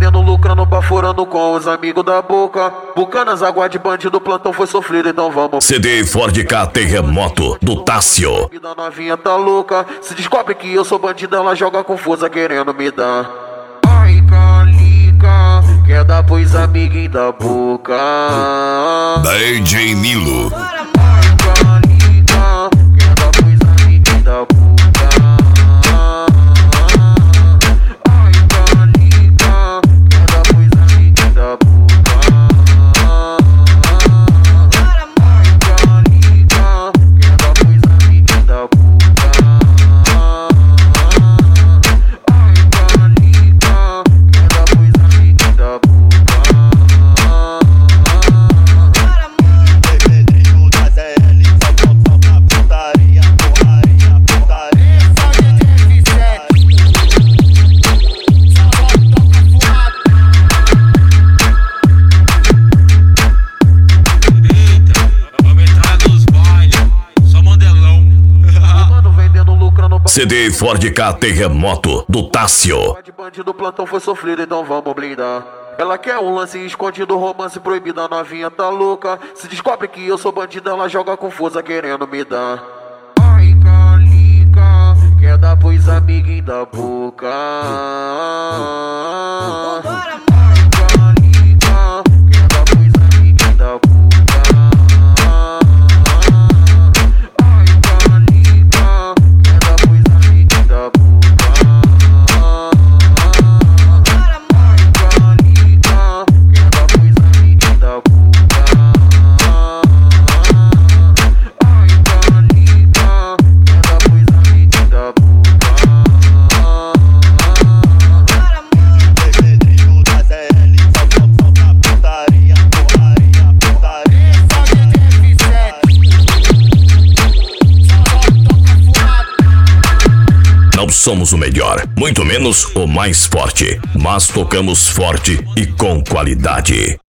vendendo, lucrando, baforando com os amigos da boca. Bucanas, água de bandido, plantão foi sofrido, então vamos. CD Ford K Terremoto, do Tássio. Vida novinha tá louca, se descobre que eu sou bandido, ela joga com força querendo me dar. Ai, calica, quer dar pros amiguinhos da boca. DJ Nilo. CD Ford K Terremoto, do Tássio. De bandido, plantão foi sofrido, então vamos blindar. Ela quer um lance escondido, romance proibido, a novinha tá louca. Se descobre que eu sou bandido, ela joga com força querendo me dar. Ai, calica, quer dar pros amiguinhos da boca. Não somos o melhor, muito menos o mais forte, mas tocamos forte e com qualidade.